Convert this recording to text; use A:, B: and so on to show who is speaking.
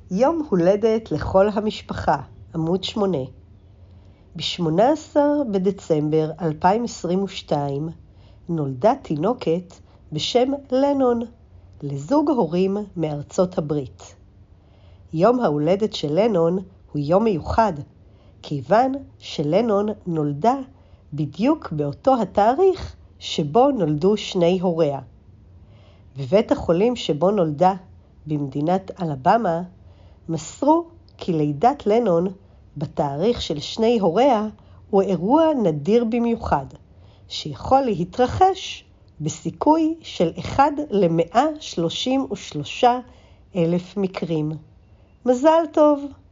A: יום הולדת לכל המשפחה, עמוד 8. ב-18 בדצמבר 2022 נולדה תינוקת בשם לנון, לזוג הורים מארצות הברית. יום ההולדת של לנון הוא יום מיוחד, כיוון שלנון נולדה בדיוק באותו התאריך שבו נולדו שני הוריה. בבית החולים שבו נולדה, במדינת אלבמה, מסרו כי לידת לנון בתאריך של שני הוריה הוא אירוע נדיר במיוחד, שיכול להתרחש בסיכוי של 1 ל-133,000 מקרים. מזל טוב!